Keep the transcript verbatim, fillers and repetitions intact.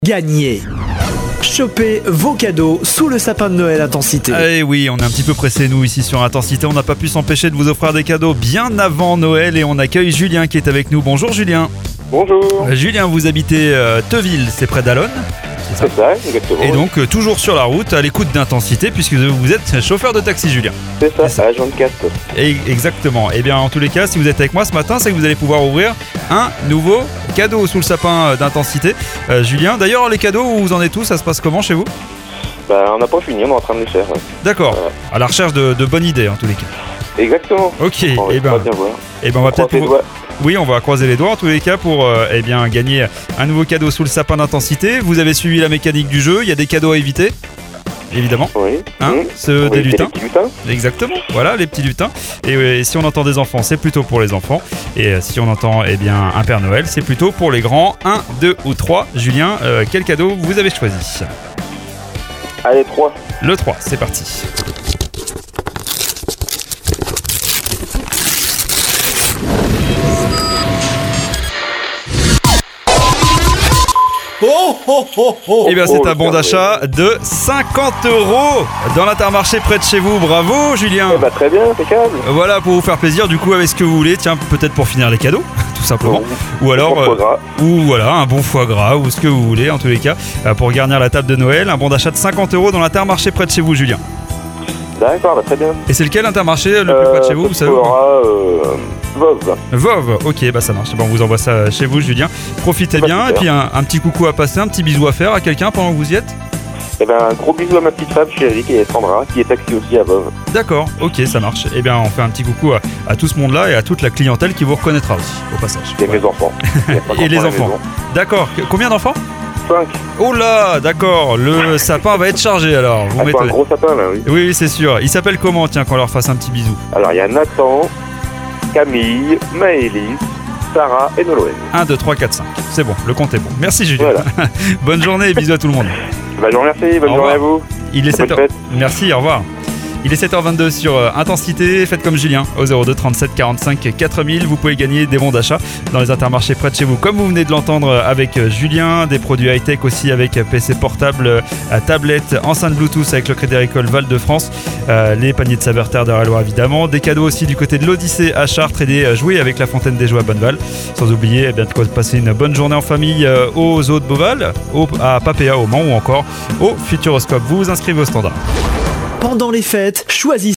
Gagner. Chopez vos cadeaux sous le sapin de Noël Intensité. Eh oui, on est un petit peu pressés nous ici sur Intensité, on n'a pas pu s'empêcher de vous offrir des cadeaux bien avant Noël et on accueille Julien qui est avec nous. Bonjour Julien. Bonjour. Euh, Julien, vous habitez euh, Teuville, c'est près d'Allonne. C'est ça, exactement. Et donc euh, toujours sur la route, à l'écoute d'Intensité, puisque vous êtes chauffeur de taxi, Julien. C'est ça, C'est ça. à la Jean de Castres. Et exactement. Et bien en tous les cas, si vous êtes avec moi ce matin, c'est que vous allez pouvoir ouvrir un nouveau cadeau sous le sapin d'Intensité. Euh, Julien, d'ailleurs les cadeaux, où vous en êtes tous, ça se passe comment chez vous? Bah, on n'a pas fini, on est en train de les faire. Ouais. D'accord. Voilà. À la recherche de, de bonnes idées en tous les cas. Exactement. Ok. On Et va ben, bien voir. et ben on va peut-être. Croisez les pouvoir- doigts. Oui, on va croiser les doigts en tous les cas pour euh, eh bien, gagner un nouveau cadeau sous le sapin d'Intensité. Vous avez suivi la mécanique du jeu, il y a des cadeaux à éviter, évidemment. Oui. Hein, Mmh. ceux Oui, des c'est lutins. les petits lutins. Exactement, voilà les petits lutins. Et, euh, et si on entend des enfants, c'est plutôt pour les enfants. Et euh, si on entend eh bien, un Père Noël, c'est plutôt pour les grands. un, deux ou trois. Julien, euh, quel cadeau vous avez choisi? Allez, trois. Le trois, c'est parti. Oh oh oh oh. Eh bien, c'est oh, un bon le d'achat de cinquante euros dans l'Intermarché près de chez vous. Bravo, Julien. Eh bah, très bien, impeccable. Voilà, pour vous faire plaisir, du coup, avec ce que vous voulez. Tiens, peut-être pour finir les cadeaux, tout simplement. Ou alors, Bon foie euh, gras. ou voilà, un bon foie gras, ou ce que vous voulez, en tous les cas, euh, pour garnir la table de Noël. Un bon d'achat de cinquante euros dans l'Intermarché près de chez vous, Julien. D'accord, bah, très bien. Et c'est lequel l'Intermarché le plus près de chez vous, vous savez ou pas? Euh, Vov. Vov, ok, bah ça marche. Bon, on vous envoie ça chez vous, Julien. Profitez Bah, bien, et super. puis un, un petit coucou à passer, un petit bisou à faire à quelqu'un pendant que vous y êtes. Eh ben, un gros bisou à ma petite femme chérie qui est Sandra, qui est taxi aussi à Vov. D'accord, ok, ça marche. Eh bien, on fait un petit coucou à, à tout ce monde-là et à toute la clientèle qui vous reconnaîtra aussi, au passage. C'est Voilà. mes enfants. Il y a pas Et les d'enfants à la enfants. maison. D'accord, Que- combien d'enfants? Cinq. Oh là, d'accord, le sapin va être chargé alors. Vous Ah, c'est un m'étonnez. gros sapin là, oui. Oui, oui, c'est sûr. Il s'appelle comment, tiens, qu'on leur fasse un petit bisou? Alors, il y a Nathan, Camille, Maëlys, Sarah et Nolwenn. un, deux, trois, quatre, cinq. C'est bon, le compte est bon. Merci Julien. Voilà. Bonne journée et bisous à tout le monde. Bah, je vous remercie, bonne Au journée revoir. à vous. Il est Bonne sept heures. fête. Merci, au revoir. Il est sept heures vingt-deux sur euh, Intensité. Faites comme Julien au zéro deux trente-sept quarante-cinq quatre mille. Vous pouvez gagner des bons d'achat dans les intermarchés près de chez vous. Comme vous venez de l'entendre euh, avec euh, Julien, des produits high-tech aussi avec euh, P C portable, euh, tablette, enceinte Bluetooth avec le Crédit Agricole Val-de-France, euh, les paniers de Saberter de Réloir évidemment, des cadeaux aussi du côté de l'Odyssée à Chartres et des euh, jouets avec la Fontaine des Jouets à Bonneval. Sans oublier eh bien, de quoi passer une bonne journée en famille euh, aux Eaux de Beauval, au, à Papéa au Mans ou encore au Futuroscope. Vous vous inscrivez au standard. Pendant les fêtes, choisissez